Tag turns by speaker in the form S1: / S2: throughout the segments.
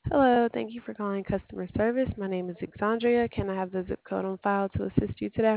S1: Hello, thank you for calling customer service. My name is Alexandria. Can I have the zip code on file to assist you today?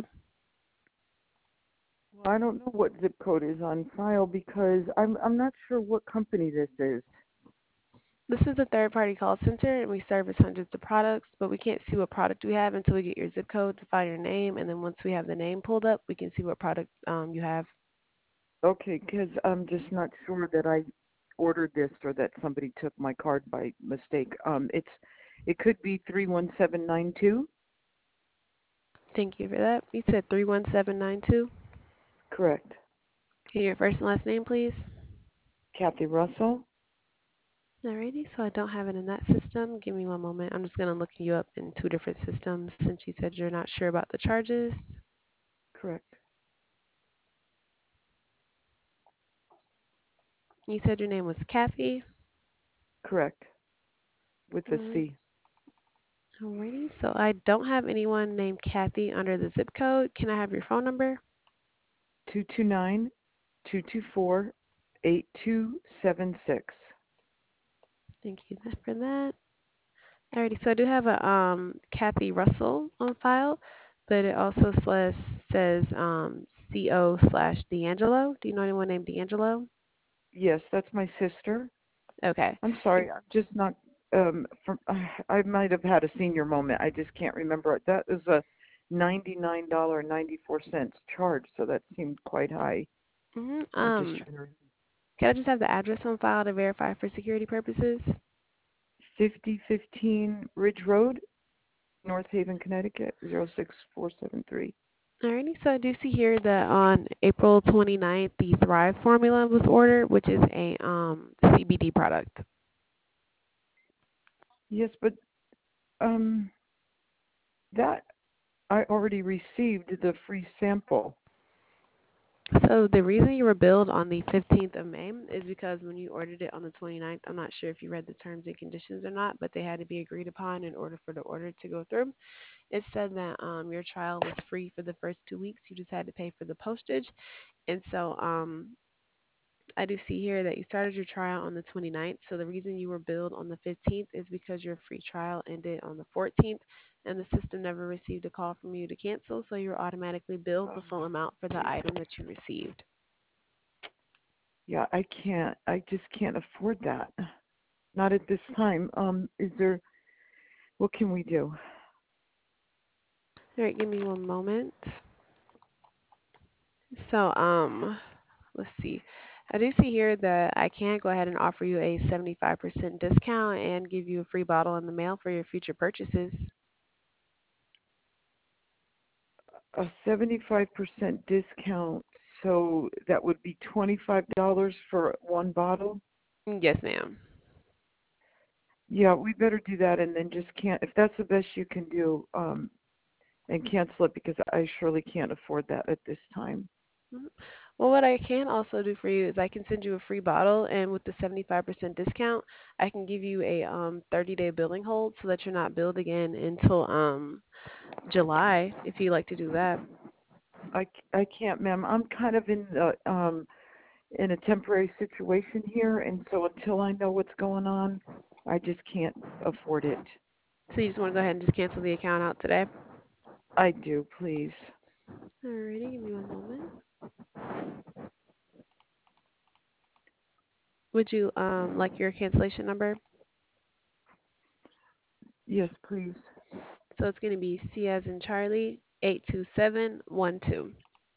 S2: Well, I don't know what zip code is on file because I'm not sure what company this is.
S1: This is a third-party call center, and we service hundreds of products, but we can't see what product we have until we get your zip code to find your name, and then once we have the name pulled up, we can see what product you have.
S2: Okay, because I'm just not sure that I ordered this or that somebody took my card by mistake. It could be 31792.
S1: Thank you for that. You said 31792.
S2: Correct.
S1: Can your first and last name, please?
S2: Kathy Russell.
S1: Alrighty, so I don't have it in that system. Give me one moment. I'm just going to look you up in two different systems since you said you're not sure about the charges.
S2: Correct.
S1: You said your name was Kathy.
S2: Correct. With a
S1: Alright.
S2: C.
S1: Alrighty, so I don't have anyone named Kathy under the zip code. Can I have your phone number?
S2: 229-224-8276.
S1: Thank you for that. Alrighty, so I do have a Kathy Russell on file, but it also says CO/D'Angelo. Do you know anyone named D'Angelo?
S2: Yes, that's my sister.
S1: Okay.
S2: I'm sorry, I'm just not. From I might have had a senior moment. I just can't remember it. That was a $99.94 charge, so that seemed quite high.
S1: hmm
S2: I'm just
S1: Um,
S2: trying to.
S1: can I just have the address on file to verify for security purposes?
S2: 5015 Ridge Road, North Haven, Connecticut 06473.
S1: Alrighty, so I do see here that on April 29th, the Thrive formula was ordered, which is a CBD product.
S2: Yes, but um, that I already received the free sample.
S1: So the reason you were billed on the 15th of May is because when you ordered it on the 29th, I'm not sure if you read the terms and conditions or not, but they had to be agreed upon in order for the order to go through. It said that your trial was free for the first 2 weeks. You just had to pay for the postage. And so I do see here that you started your trial on the 29th. So the reason you were billed on the 15th is because your free trial ended on the 14th, and the system never received a call from you to cancel. So you were automatically billed the full amount for the item that you received.
S2: Yeah, I can't. I just can't afford that. Not at this time. Is there? What can we do?
S1: All right, give me one moment. So, let's see. I do see here that I can go ahead and offer you a 75% discount and give you a free bottle in the mail for your future purchases.
S2: A 75% discount, so that would be $25 for one bottle.
S1: Yes, ma'am.
S2: Yeah, we better do that and then just can't, if that's the best you can do, and cancel it because I surely can't afford that at this time.
S1: Mhm. Well, what I can also do for you is I can send you a free bottle, and with the 75% discount, I can give you a 30-day billing hold so that you're not billed again until July, if you like to do that.
S2: I can't, ma'am. I'm kind of in a temporary situation here, and so until I know what's going on, I just can't afford it.
S1: So you just want to go ahead and just cancel the account out today?
S2: I do, please.
S1: Alrighty, give me one moment. Would you like your cancellation number?
S2: Yes, please.
S1: So it's going to be C as in Charlie 82712.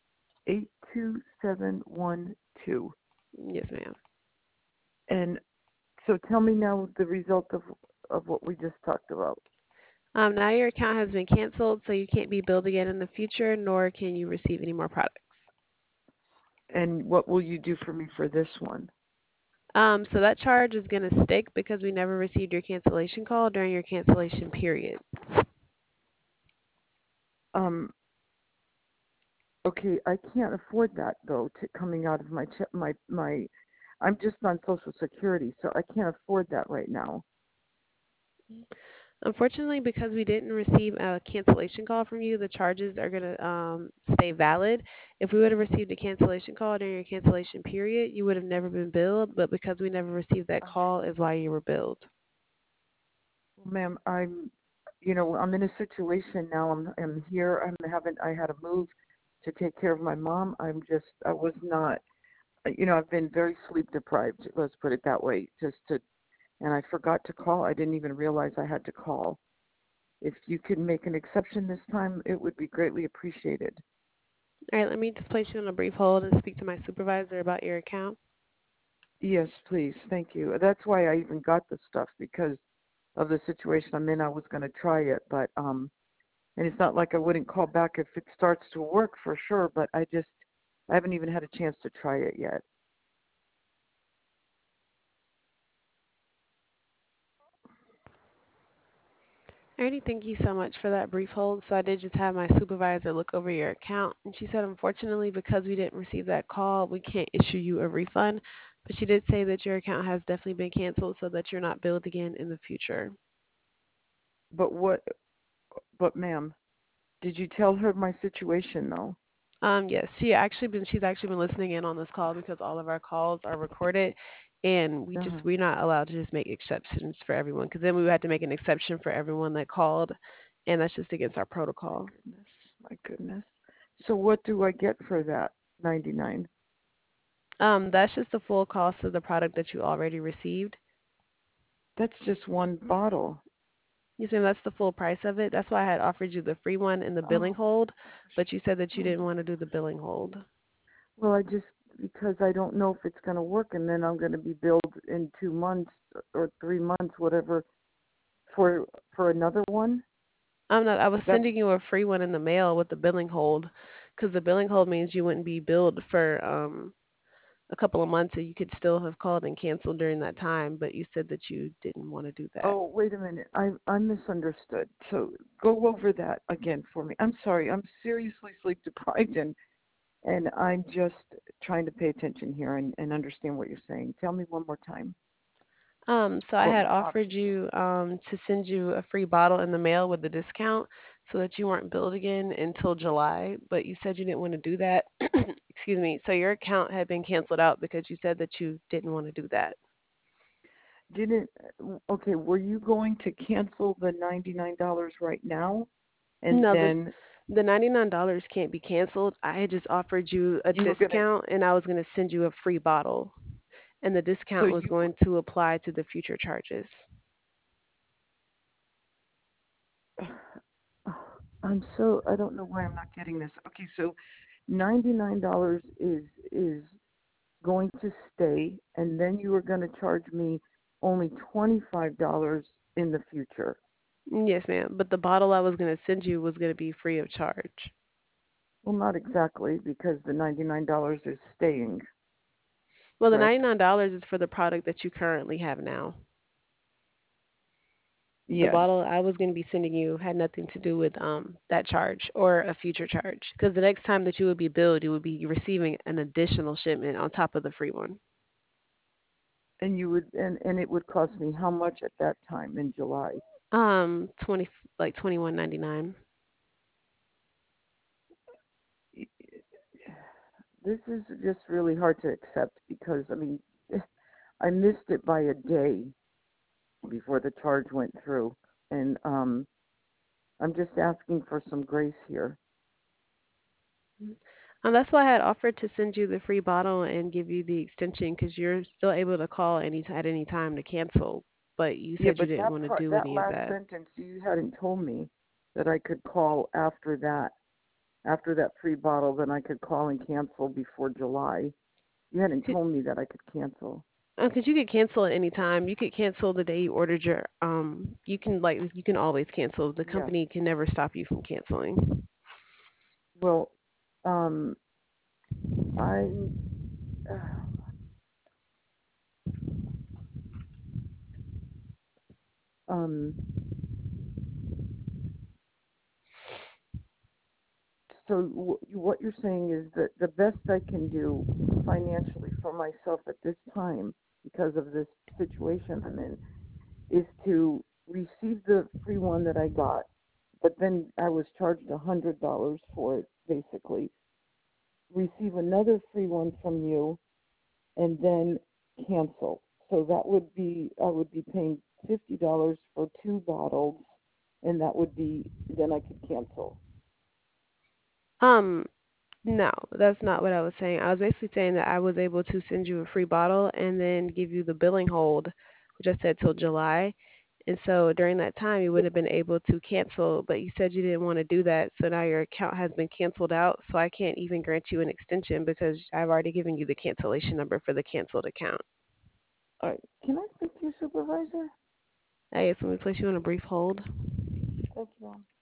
S2: 82712.
S1: Yes, ma'am.
S2: And so tell me now the result of what we just talked about.
S1: Now your account has been canceled, so you can't be billed again in the future, nor can you receive any more products.
S2: And what will you do for me for this one?
S1: So that charge is going to stick because we never received your cancellation call during your cancellation period.
S2: Um, okay, I can't afford that though, coming out of my. I'm just on Social Security, so I can't afford that right now.
S1: Unfortunately, because we didn't receive a cancellation call from you, the charges are going to stay valid. If we would have received a cancellation call during your cancellation period, you would have never been billed. But because we never received that call, is why you were billed.
S2: Well, ma'am, I'm in a situation now. I'm here. I had to move to take care of my mom. I was not, I've been very sleep deprived. Let's put it that way. And I forgot to call. I didn't even realize I had to call. If you could make an exception this time, it would be greatly appreciated.
S1: All right, let me just place you on a brief hold and speak to my supervisor about your account.
S2: Yes, please. Thank you. That's why I even got the stuff because of the situation I'm in. I was going to try it, but and it's not like I wouldn't call back if it starts to work for sure, but I haven't even had a chance to try it yet.
S1: Alrighty, thank you so much for that brief hold. So I did just have my supervisor look over your account, and she said, unfortunately, because we didn't receive that call, we can't issue you a refund. But she did say that your account has definitely been canceled so that you're not billed again in the future.
S2: But but ma'am, did you tell her my situation though?
S1: Yes, she's actually been listening in on this call because all of our calls are recorded, and
S2: Uh-huh.
S1: we're not allowed to just make exceptions for everyone because then we would have to make an exception for everyone that called, and that's just against our protocol.
S2: Goodness, my goodness. So what do I get for that? 99.
S1: That's just the full cost of the product that you already received.
S2: That's just one bottle.
S1: You see, that's the full price of it. That's why I had offered you the free one in the billing
S2: Oh,
S1: hold, but you said that you
S2: oh.
S1: didn't want to do the billing hold.
S2: Well, because I don't know if it's going to work, and then I'm going to be billed in 2 months or 3 months, whatever, for another one.
S1: I'm not. I was
S2: That's
S1: sending you a free one in the mail with the billing hold, because the billing hold means you wouldn't be billed for a couple of months, so you could still have called and canceled during that time. But you said that you didn't want to do that.
S2: Oh, wait a minute. I misunderstood. So go over that again for me. I'm sorry. I'm seriously sleep deprived, and I'm just trying to pay attention here and understand what you're saying. Tell me one more time
S1: So I
S2: what
S1: had
S2: my
S1: offered
S2: options are.
S1: you to send you a free bottle in the mail with the discount so that you weren't billed again until July, but you said you didn't want to do that. Excuse me. So your account had been canceled out because you said that you didn't want to do that.
S2: Didn't Okay, were you going to cancel the $99 right now? And
S1: No,
S2: then
S1: the $99 can't be canceled. I had just offered you a
S2: you were going to,
S1: discount and I was going to send you a free bottle. And the
S2: so
S1: discount was
S2: you
S1: going to apply to the future charges.
S2: I don't know why I'm not getting this. Okay, so $99 is going to stay, and then you were going to charge me only $25 in the future.
S1: Yes, ma'am. But the bottle I was going to send you was going to be free of charge.
S2: Well, not exactly, because the $99 is staying,
S1: Well, the
S2: correct?
S1: $99 is for the product that you currently have now. The
S2: Yes.
S1: bottle I was going to be sending you had nothing to do with that charge or a future charge. Because the next time that you would be billed, you would be receiving an additional shipment on top of the free one.
S2: And and it would cost me how much at that time in July?
S1: 20 like 21.99.
S2: This is just really hard to accept because I mean, I missed it by a day before the charge went through, and I'm just asking for some grace here.
S1: That's why I had offered to send you the free bottle and give you the extension because you're still able to call at any time to cancel. But you
S2: Yeah,
S1: said you
S2: but
S1: didn't want to do
S2: that
S1: any of
S2: last
S1: that.
S2: sentence, you hadn't told me that I could call after that free bottle, then I could call and cancel before July. You hadn't told me that I could cancel.
S1: Because you could cancel at any time. You could cancel the day you ordered your. You can always cancel. The
S2: Yes.
S1: company can never stop you from canceling.
S2: Well, um, I, uh, um, so what you're saying is that the best I can do financially for myself at this time, because of this situation I'm in, is to receive the free one that I got, but then I was charged $100 for it, basically. Receive another free one from you, and then cancel. So that would be I would be paying $50 for 2 bottles, and that would be then I could cancel.
S1: Um, no, that's not what I was saying. I was basically saying that I was able to send you a free bottle and then give you the billing hold, which I said till July. And so during that time, you would have been able to cancel, but you said you didn't want to do that. So now your account has been canceled out. So I can't even grant you an extension because I've already given you the cancellation number for the canceled account.
S2: All right, can I speak to your supervisor?
S1: Hey, so let me place you on a brief hold.
S2: Thank you, Mom.